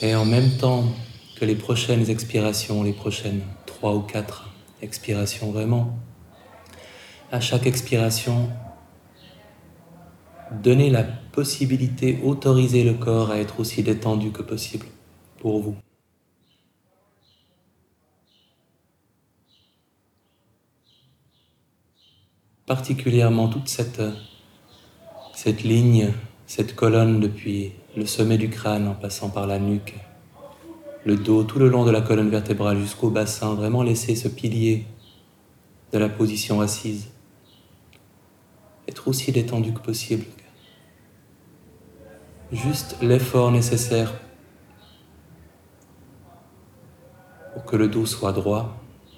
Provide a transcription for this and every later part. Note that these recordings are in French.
Et en même temps que les prochaines expirations, les prochaines 3 ou 4 expirations vraiment, à chaque expiration, donnez la possibilité, autorisez le corps à être aussi détendu que possible pour vous. Particulièrement toute cette ligne, cette colonne depuis le sommet du crâne en passant par la nuque, le dos, tout le long de la colonne vertébrale jusqu'au bassin, vraiment laisser ce pilier de la position assise être aussi détendu que possible. Juste l'effort nécessaire pour que le dos soit droit.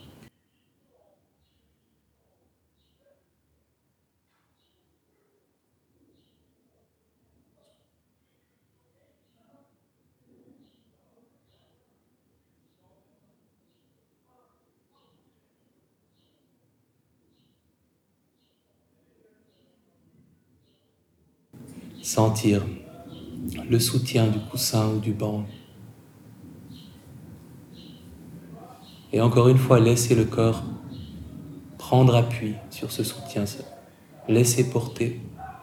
Sentir le soutien du coussin ou du banc. Et encore une fois, laisser le corps prendre appui sur ce soutien, laisser porter.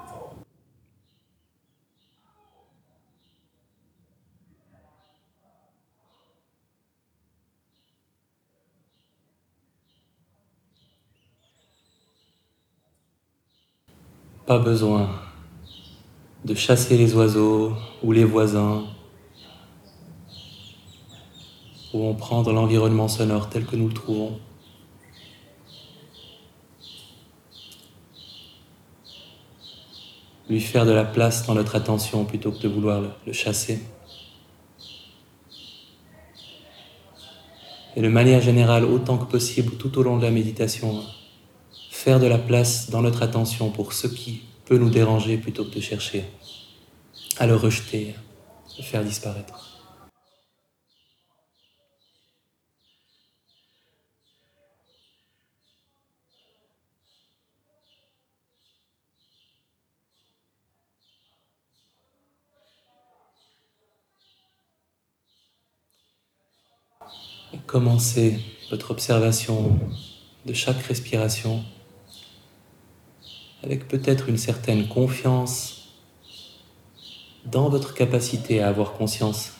Pas besoin de chasser les oiseaux ou les voisins, ou en prendre l'environnement sonore tel que nous le trouvons. Lui faire de la place dans notre attention plutôt que de vouloir le chasser. Et de manière générale, autant que possible, tout au long de la méditation, faire de la place dans notre attention pour ce qui peut nous déranger plutôt que de chercher à le rejeter, le faire disparaître. Et commencez votre observation de chaque respiration avec peut-être une certaine confiance dans votre capacité à avoir conscience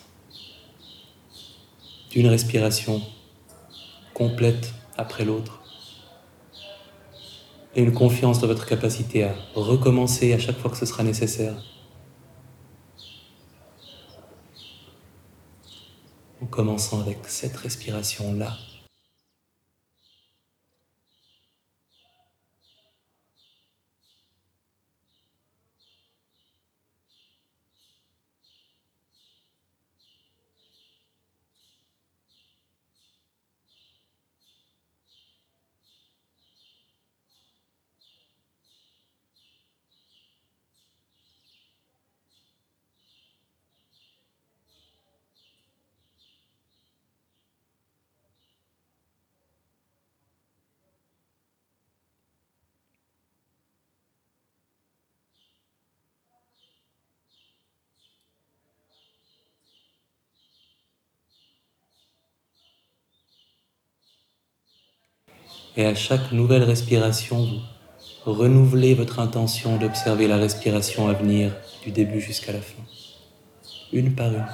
d'une respiration complète après l'autre et une confiance dans votre capacité à recommencer à chaque fois que ce sera nécessaire. En commençant avec cette respiration-là. Et à chaque nouvelle respiration, vous renouvelez votre intention d'observer la respiration à venir du début jusqu'à la fin, une par une.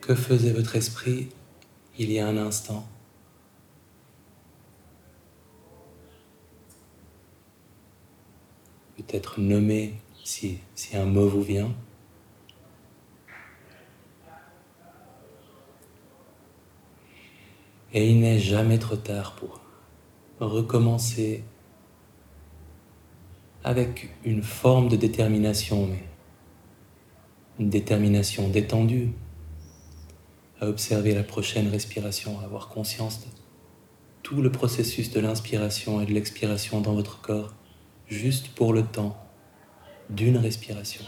Que faisait votre esprit il y a un instant? Peut-être nommer si un mot vous vient. Et il n'est jamais trop tard pour recommencer avec une forme de détermination, mais une détermination détendue, à observer la prochaine respiration, à avoir conscience de tout le processus de l'inspiration et de l'expiration dans votre corps, juste pour le temps d'une respiration.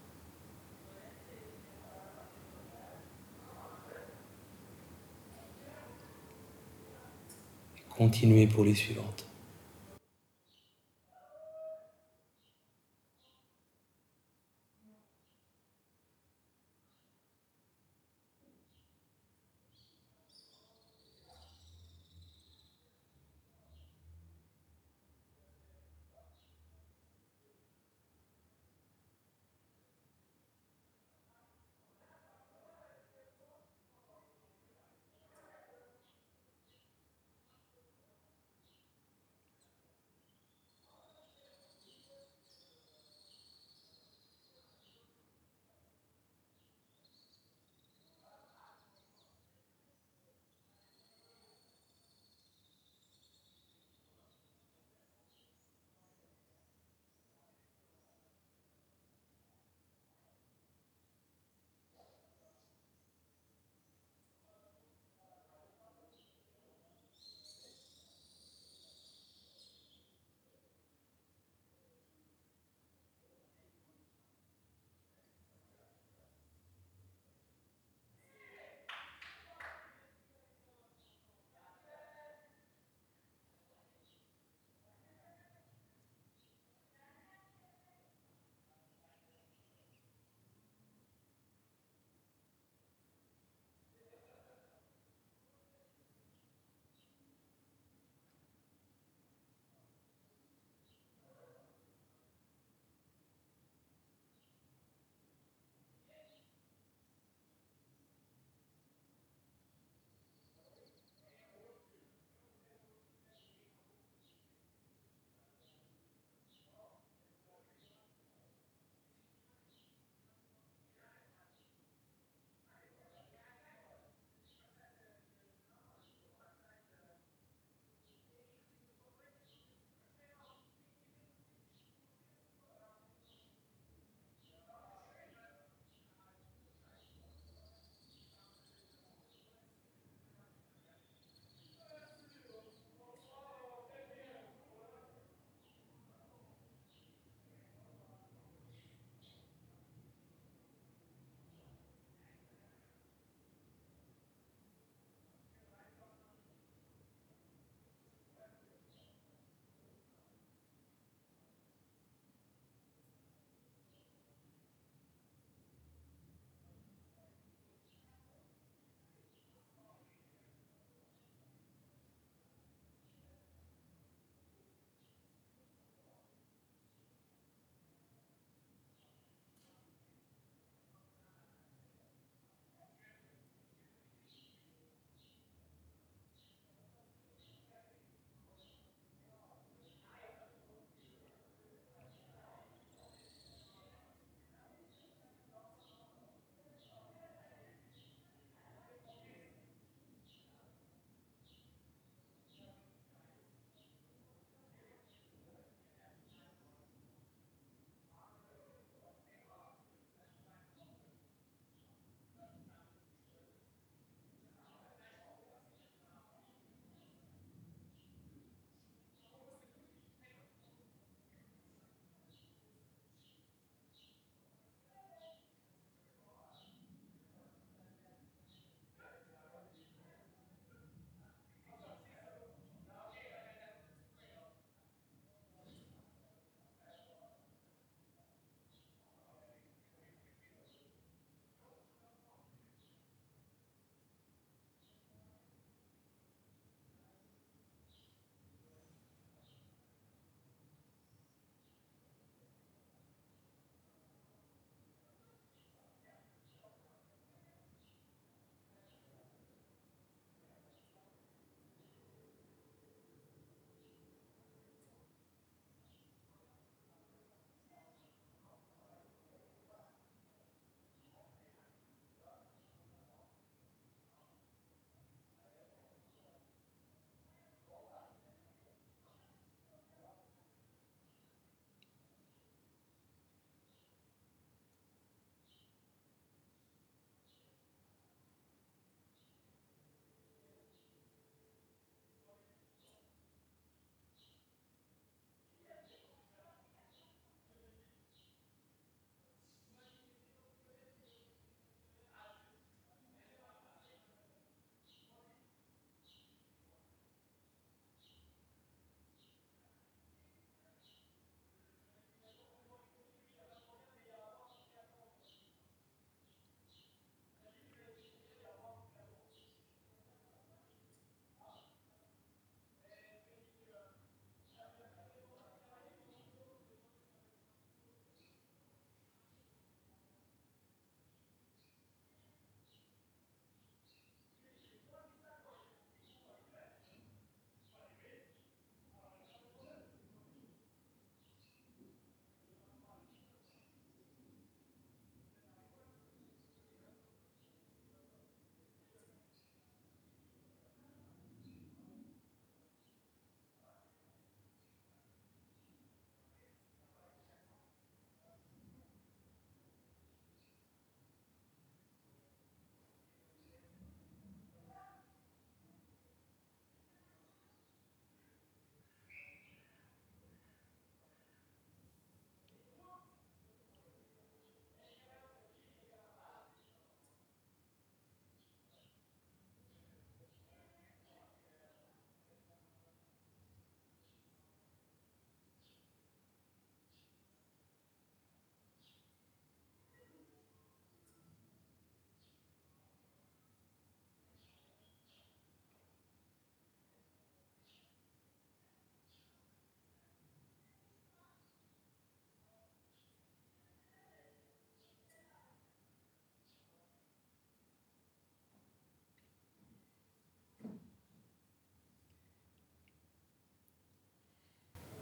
Et continuez pour les suivantes.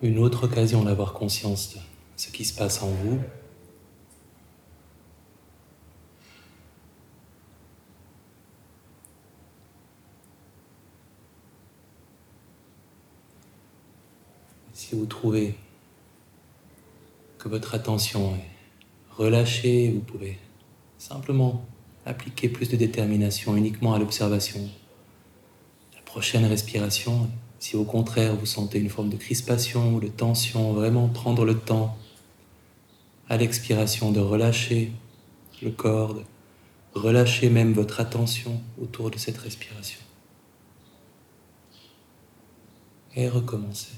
une autre occasion d'avoir conscience de ce qui se passe en vous. Si vous trouvez que votre attention est relâchée, vous pouvez simplement appliquer plus de détermination uniquement à l'observation. La prochaine respiration, si au contraire vous sentez une forme de crispation ou de tension, vraiment prendre le temps à l'expiration de relâcher le corps, de relâcher même votre attention autour de cette respiration. Et recommencer.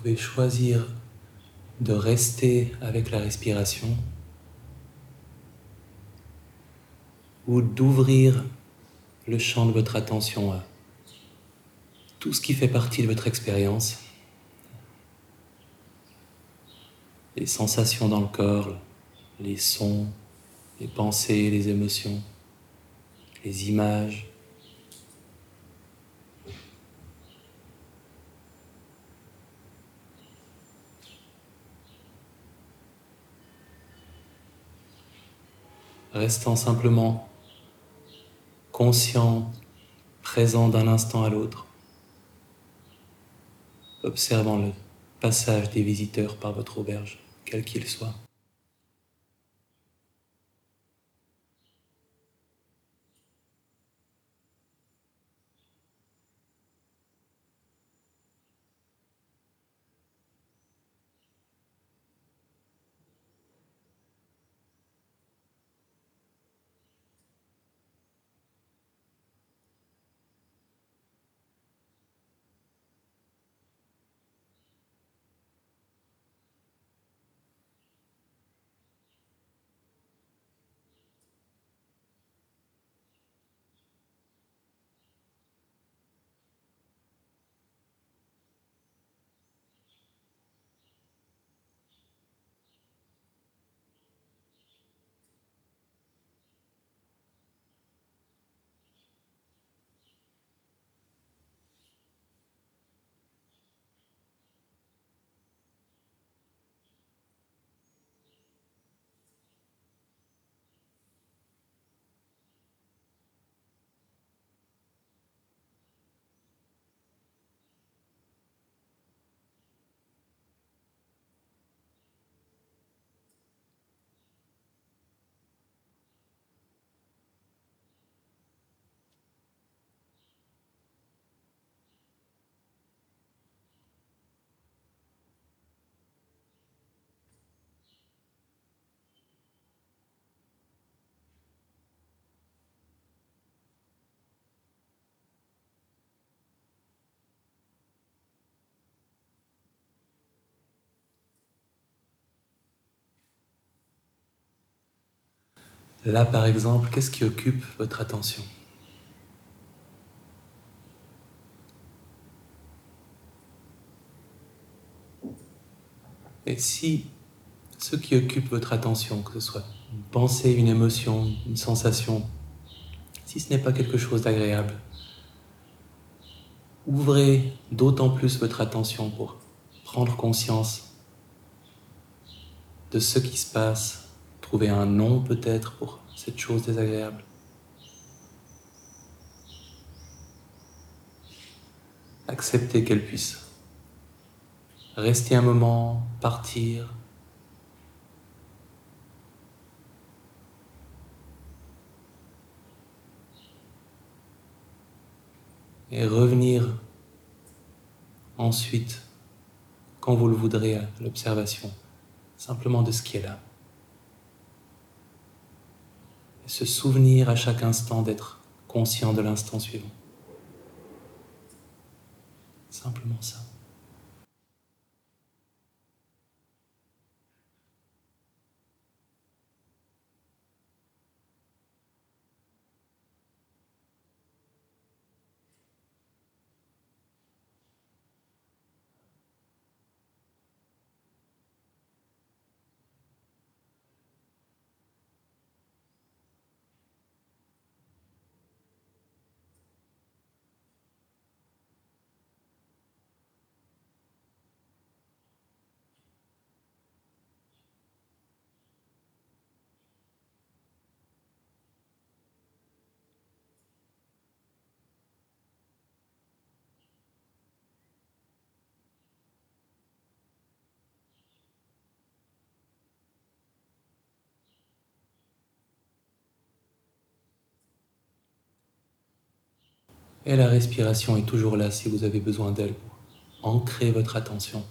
pouvez choisir de rester avec la respiration ou d'ouvrir le champ de votre attention à tout ce qui fait partie de votre expérience, les sensations dans le corps, les sons, les pensées, les émotions, les images. Restant simplement conscient, présent d'un instant à l'autre, observant le passage des visiteurs par votre auberge, quel qu'il soit. Là, par exemple, qu'est-ce qui occupe votre attention ? Et si ce qui occupe votre attention, que ce soit une pensée, une émotion, une sensation, si ce n'est pas quelque chose d'agréable, ouvrez d'autant plus votre attention pour prendre conscience de ce qui se passe, trouver un nom peut-être pour cette chose désagréable. Accepter qu'elle puisse rester un moment, partir. Et revenir ensuite, quand vous le voudrez, à l'observation simplement de ce qui est là. Et se souvenir à chaque instant d'être conscient de l'instant suivant. Simplement ça. Et la respiration est toujours là si vous avez besoin d'elle pour ancrer votre attention.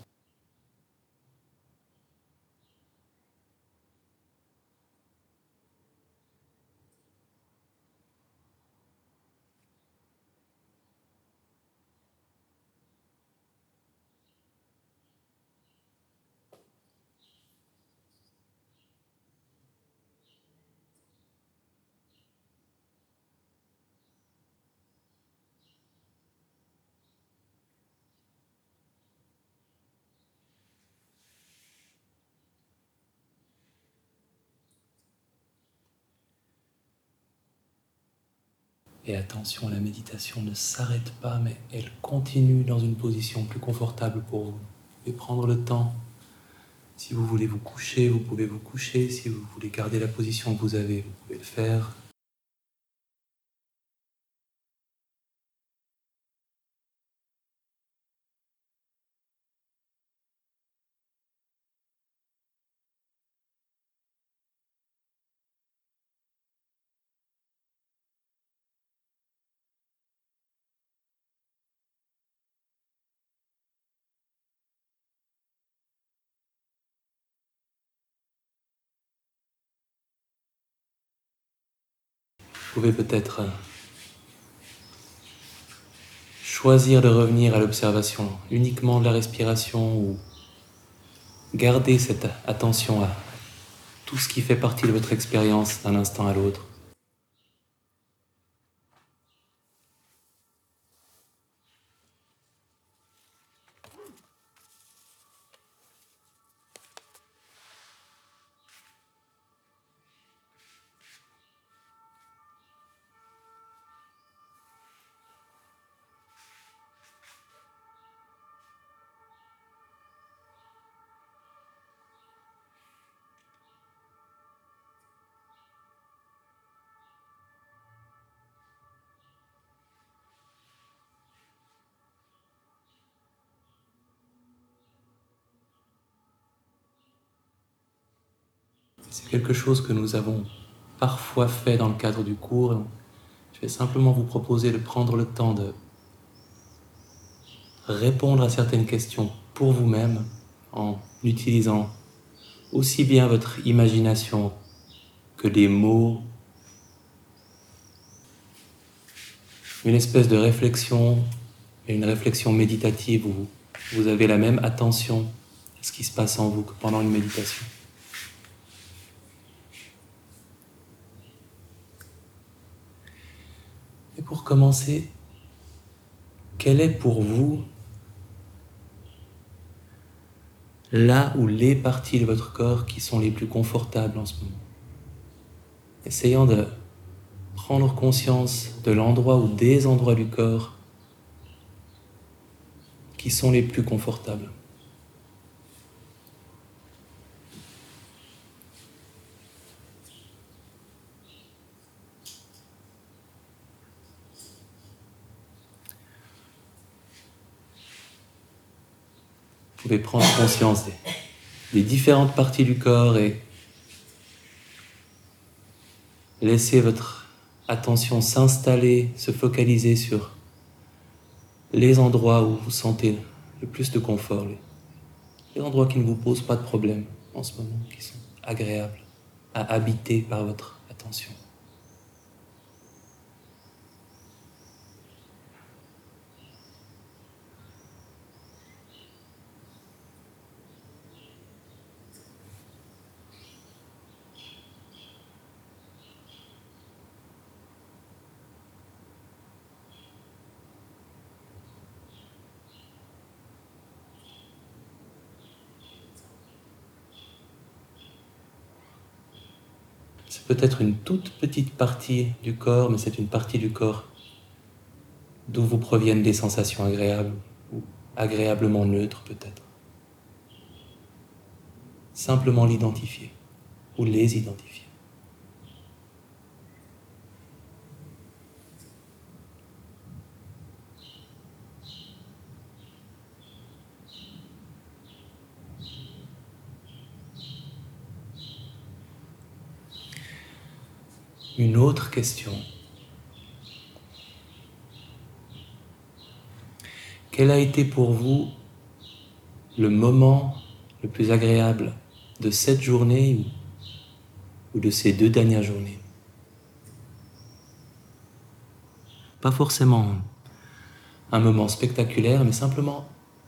Et attention, la méditation ne s'arrête pas, mais elle continue dans une position plus confortable pour vous. Vous pouvez prendre le temps. Si vous voulez vous coucher, vous pouvez vous coucher. Si vous voulez garder la position que vous avez, vous pouvez le faire. Vous pouvez peut-être choisir de revenir à l'observation uniquement de la respiration ou garder cette attention à tout ce qui fait partie de votre expérience d'un instant à l'autre. C'est quelque chose que nous avons parfois fait dans le cadre du cours. Je vais simplement vous proposer de prendre le temps de répondre à certaines questions pour vous-même en utilisant aussi bien votre imagination que des mots, une espèce de réflexion et une réflexion méditative où vous avez la même attention à ce qui se passe en vous que pendant une méditation. Et pour commencer, quelle est pour vous là où les parties de votre corps qui sont les plus confortables en ce moment? Essayant de prendre conscience de l'endroit ou des endroits du corps qui sont les plus confortables. Vous pouvez prendre conscience des différentes parties du corps et laisser votre attention s'installer, se focaliser sur les endroits où vous sentez le plus de confort, les endroits qui ne vous posent pas de problème en ce moment, qui sont agréables à habiter par votre attention. C'est peut-être une toute petite partie du corps, mais c'est une partie du corps d'où vous proviennent des sensations agréables ou agréablement neutres peut-être. Simplement l'identifier ou les identifier. Une autre question. Quel a été pour vous le moment le plus agréable de cette journée ou de ces 2 dernières journées? Pas forcément un moment spectaculaire, mais simplement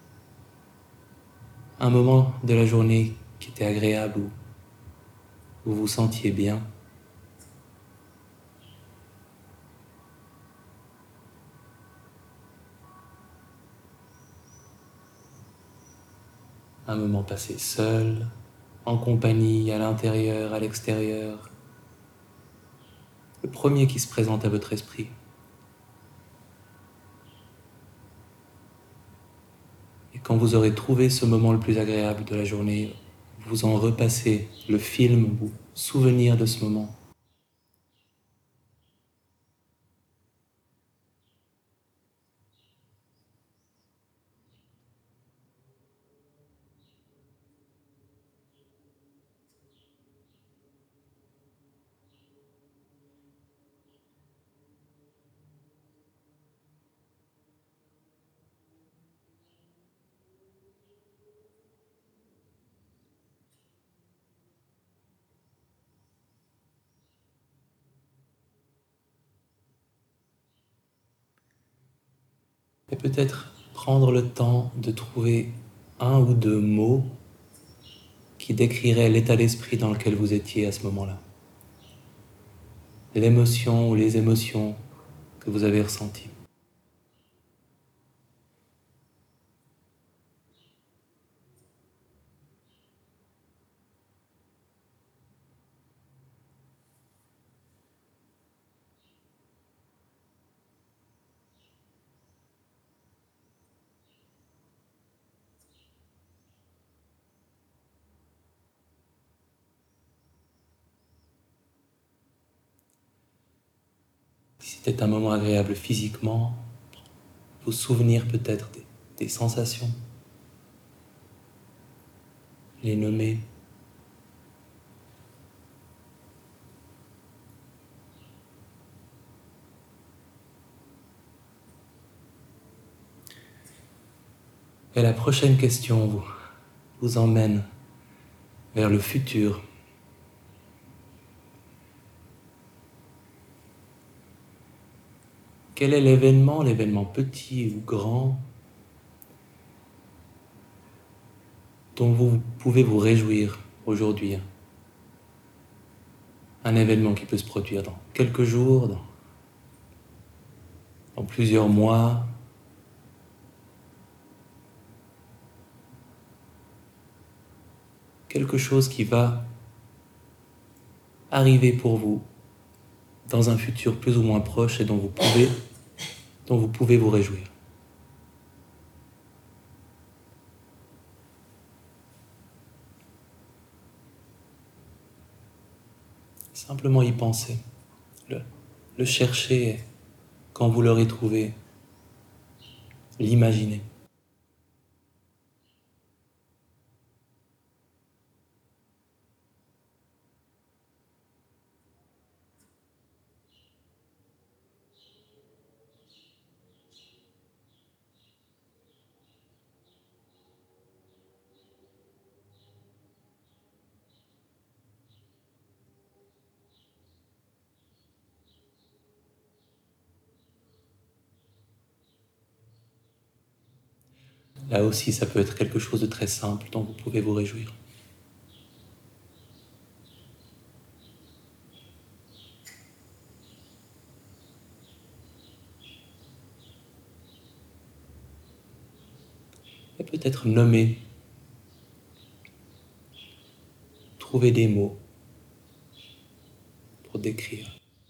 un moment de la journée qui était agréable, où vous vous sentiez bien. Un moment passé seul, en compagnie, à l'intérieur, à l'extérieur. Le premier qui se présente à votre esprit. quand vous aurez trouvé ce moment le plus agréable de la journée, vous en repassez le film, vous souvenir de ce moment. Et peut-être prendre le temps de trouver un ou deux mots qui décriraient l'état d'esprit dans lequel vous étiez à ce moment-là. L'émotion ou les émotions que vous avez ressenties. Si c'était un moment agréable physiquement, vous souvenir peut-être des sensations, les nommer. Et la prochaine question vous emmène vers le futur. Quel est l'événement petit ou grand, dont vous pouvez vous réjouir aujourd'hui? Un événement qui peut se produire dans quelques jours, dans plusieurs mois. Quelque chose qui va arriver pour vous dans un futur plus ou moins proche et dont vous pouvez vous réjouir. Simplement y penser, le chercher quand vous l'aurez trouvé, l'imaginer. Là aussi, ça peut être quelque chose de très simple dont vous pouvez vous réjouir. Et peut-être nommer, trouver des mots pour décrire.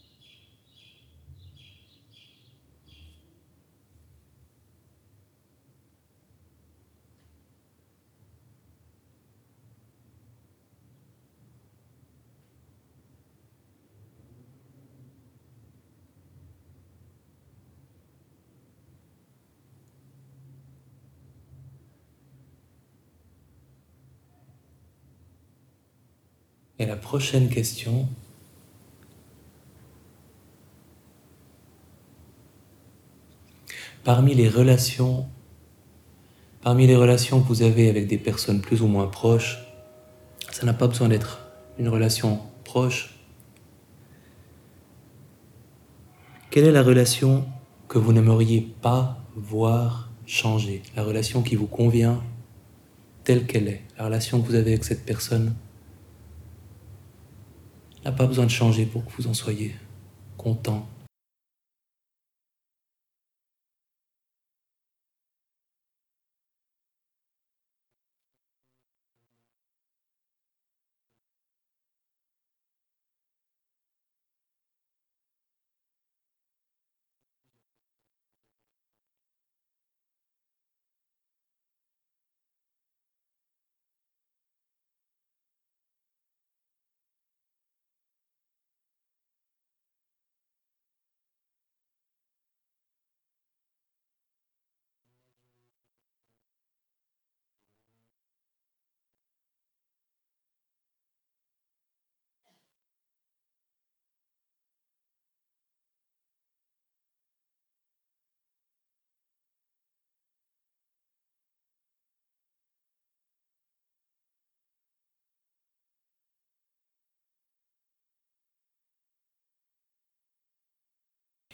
Et la prochaine question, parmi les relations que vous avez avec des personnes plus ou moins proches, ça n'a pas besoin d'être une relation proche. Quelle est la relation que vous n'aimeriez pas voir changer? La relation qui vous convient telle qu'elle est, la relation que vous avez avec cette personne n'a pas besoin de changer pour que vous en soyez content.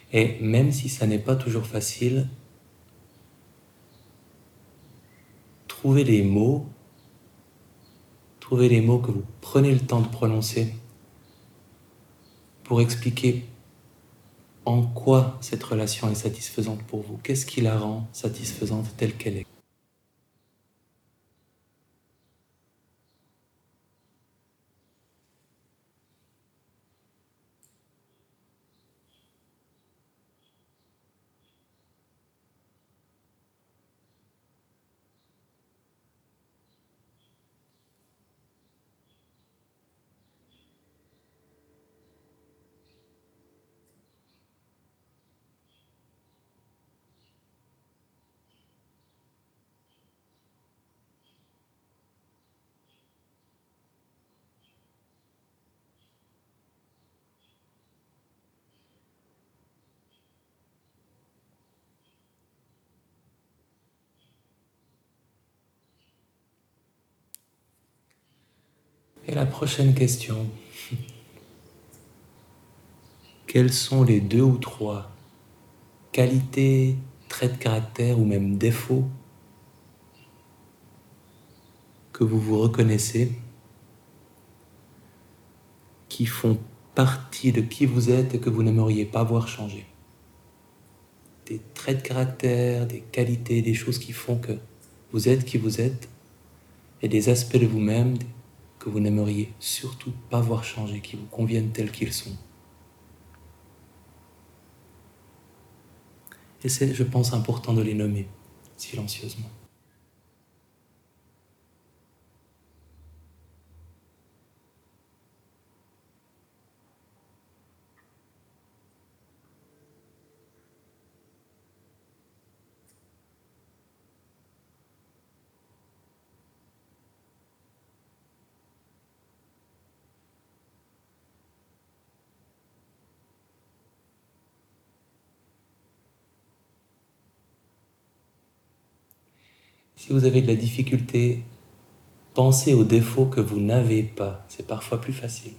Et même si ça n'est pas toujours facile, trouvez les mots que vous prenez le temps de prononcer pour expliquer en quoi cette relation est satisfaisante pour vous. Qu'est-ce qui la rend satisfaisante telle qu'elle est? Et la prochaine question, quels sont les 2 ou 3 qualités, traits de caractère ou même défauts que vous vous reconnaissez, qui font partie de qui vous êtes et que vous n'aimeriez pas voir changer? Des traits de caractère, des qualités, des choses qui font que vous êtes qui vous êtes, et des aspects de vous-même que vous n'aimeriez surtout pas voir changer, qui vous conviennent tels qu'ils sont. Et c'est, je pense, important de les nommer silencieusement. Si vous avez de la difficulté, pensez aux défauts que vous n'avez pas. C'est parfois plus facile.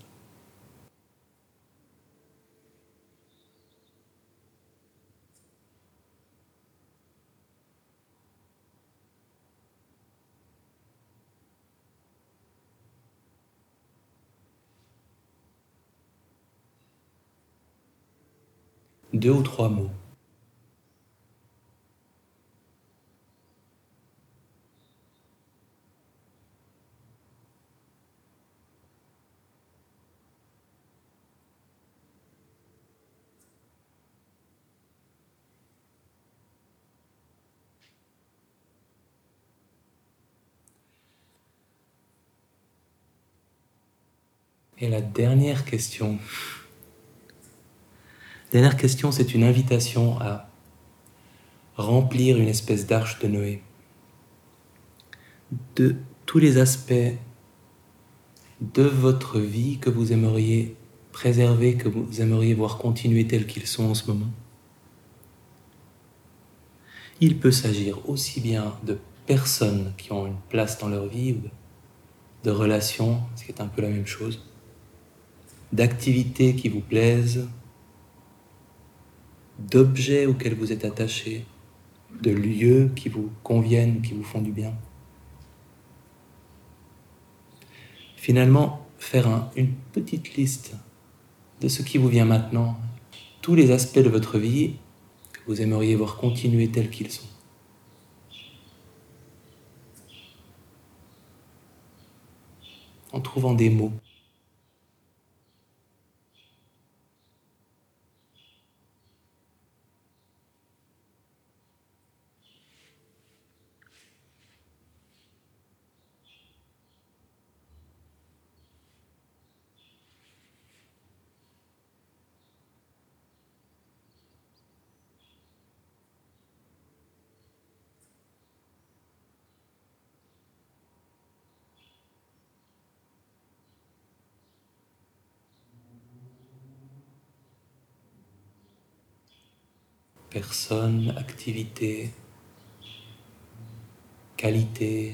Deux ou trois mots. Et la dernière question. Dernière question, c'est une invitation à remplir une espèce d'arche de Noé de tous les aspects de votre vie que vous aimeriez préserver, que vous aimeriez voir continuer tels qu'ils sont en ce moment. Il peut s'agir aussi bien de personnes qui ont une place dans leur vie ou de relations, ce qui est un peu la même chose, d'activités qui vous plaisent, d'objets auxquels vous êtes attaché, de lieux qui vous conviennent, qui vous font du bien. Finalement, faire une petite liste de ce qui vous vient maintenant, tous les aspects de votre vie que vous aimeriez voir continuer tels qu'ils sont. En trouvant des mots. Personne, activité, qualité.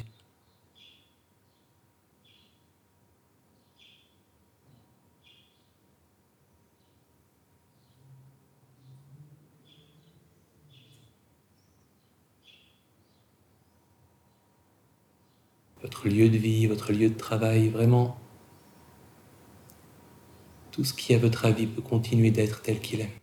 votre lieu de vie, votre lieu de travail, vraiment tout ce qui, à votre avis, peut continuer d'être tel qu'il est.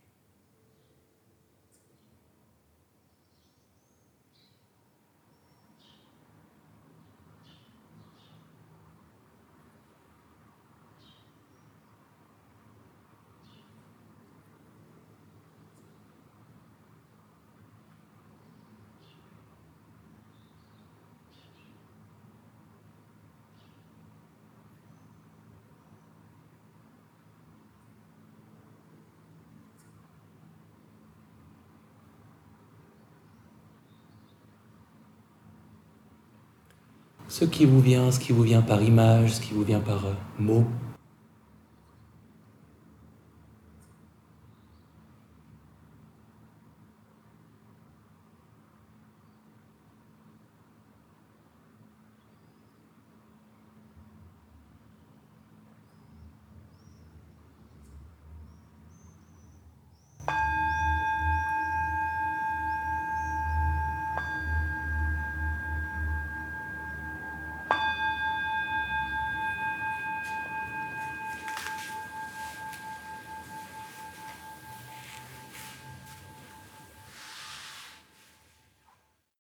Ce qui vous vient par image, ce qui vous vient par mot,